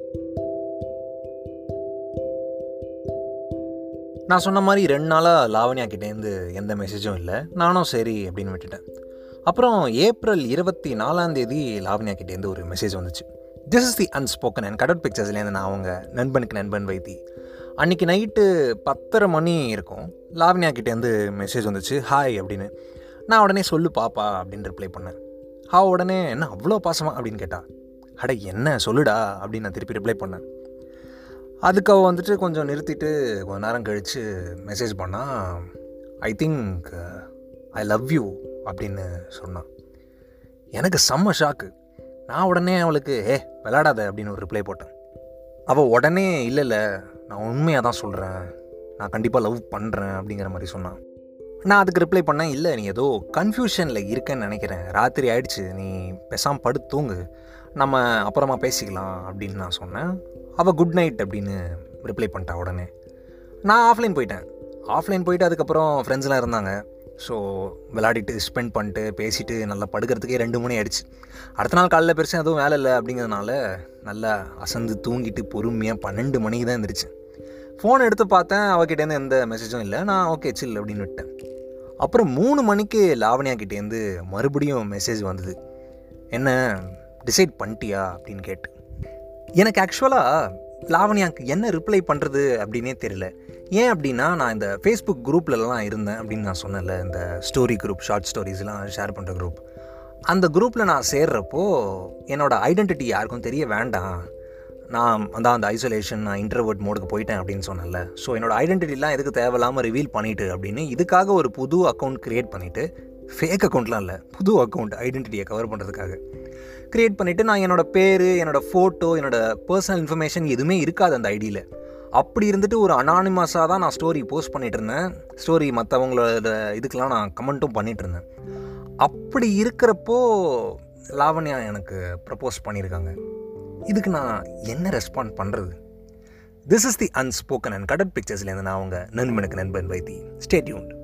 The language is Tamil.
நான் சொன்ன மாதிரி 2 நாளாக லாவண்யா கிட்டேருந்து எந்த மெசேஜும் இல்லை. நானும் சரி அப்படின்னு விட்டுட்டேன். அப்புறம் ஏப்ரல் 24 லாவண்யா கிட்டேருந்து ஒரு மெசேஜ் வந்துச்சு. This is the unspoken and cutout பிக்சர்ஸ்லேருந்து நான் அவங்க நண்பனுக்கு நண்பன் வைத்தி. அன்றைக்கி நைட்டு 10:30 மணி இருக்கும். லாவண்யா கிட்டேருந்து மெசேஜ் வந்துச்சு, ஹாய் அப்படின்னு. நான் உடனே சொல்லு பாப்பா அப்படின்னு ரிப்ளை பண்ணேன். உடனே என்ன அவ்வளோ பாசமா அப்படின்னு கேட்டா. அட என்ன சொல்லுடா அப்படின்னு நான் திருப்பி ரிப்ளை பண்ணேன். அதுக்கு அவள் வந்துட்டு கொஞ்சம் நிறுத்திட்டு கொஞ்சம் நேரம் கழித்து மெசேஜ் பண்ணால், I think I love you அப்படின்னு சொன்னான். எனக்கு செம்ம ஷாக்கு. நான் உடனே அவளுக்கு விளையாடாத அப்படின்னு ஒரு ரிப்ளை போட்டேன். அவள் உடனே இல்லை நான் உண்மையாக தான் சொல்கிறேன், நான் கண்டிப்பாக லவ் பண்ணுறேன் அப்படிங்கிற மாதிரி சொன்னான். நான் அதுக்கு ரிப்ளை பண்ணேன், இல்லை நீ ஏதோ கன்ஃபியூஷனில் இருக்கேன்னு நினைக்கிறேன், ராத்திரி ஆயிடுச்சு, நீ பேசாமல் படுத்து தூங்கு, நம்ம அப்புறமா பேசிக்கலாம் அப்படின்னு நான் சொன்னேன். அவள் குட் நைட் அப்படின்னு ரிப்ளை பண்ணிட்டா. உடனே நான் ஆஃப்லைன் போயிட்டு அதுக்கப்புறம் ஃப்ரெண்ட்ஸ்லாம் இருந்தாங்க. ஸோ விளையாடிட்டு ஸ்பெண்ட் பண்ணிட்டு பேசிவிட்டு நல்லா படுக்கிறதுக்கே 2 மணி ஆயிடுச்சு. அடுத்த நாள் காலையில் பெருசாக எதுவும் வேலை இல்லை அப்படிங்கிறதுனால நல்லா அசந்து தூங்கிட்டு பொறுமையாக 12 மணிக்கு தான் எழுந்திரிச்சேன். ஃபோன் எடுத்து பார்த்தேன், அவகிட்டேருந்து எந்த மெசேஜும் இல்லை. நான் ஓகே சில் அப்படின்னு விட்டேன். அப்புறம் 3 மணிக்கு லாவண்யா கிட்டேருந்து மறுபடியும் மெசேஜ் வந்தது. என்ன டிசைட் பண்ணிட்டியா அப்படின்னு கேட்டு. எனக்கு ஆக்சுவலாக லாவண்யாவுக்கு என்ன ரிப்ளை பண்ணுறது அப்படின்னே தெரியல. ஏன் அப்படின்னா, நான் இந்த ஃபேஸ்புக் குரூப்லலாம் இருந்தேன் அப்படின்னு நான் சொன்னேன்ல, இந்த ஸ்டோரி குரூப், ஷார்ட் ஸ்டோரிஸ்லாம் ஷேர் பண்ணுற குரூப். அந்த குரூப்பில் நான் சேர்றப்போ என்னோடய ஐடென்டிட்டி யாருக்கும் தெரிய வேண்டாம், நான் அந்த ஐசோலேஷன், நான் இன்ட்ரோவர்ட் மோடுக்கு போயிட்டேன் அப்படின்னு சொன்னேன்ல. ஸோ என்னோடய ஐடென்டிட்டிலாம் எதுக்கு தேவையில்லாமல் ரிவீல் பண்ணிவிட்டு அப்படின்னு இதுக்காக ஒரு புது அக்கௌண்ட் க்ரியேட் பண்ணிவிட்டு, ஃபேக் அக்கௌண்ட்லாம் இல்லை, புது அக்கௌண்ட் ஐடென்டிட்டியை கவர் பண்ணுறதுக்காக க்ரியேட் பண்ணிவிட்டு, நான் என்னோடய பேர், என்னோடய ஃபோட்டோ, என்னோடய பர்சனல் இன்ஃபர்மேஷன் எதுவுமே இருக்காது அந்த ஐடியில். அப்படி இருந்துட்டு ஒரு அனானிமஸாக தான் நான் ஸ்டோரி போஸ்ட் பண்ணிகிட்டு இருந்தேன். ஸ்டோரி மற்றவங்களோட இதுக்கெலாம் நான் கமெண்ட்டும் பண்ணிகிட்டு இருந்தேன். அப்படி இருக்கிறப்போ லாவண்யா எனக்கு ப்ரப்போஸ் பண்ணியிருக்காங்க. இதுக்கு நான் என்ன ரெஸ்பாண்ட் பண்ணுறது? This is the unspoken and cutout பிக்சர்ஸ்லேருந்து நான் அவங்க நண்பனுக்கு நண்பன் வைத்தி. Stay tuned.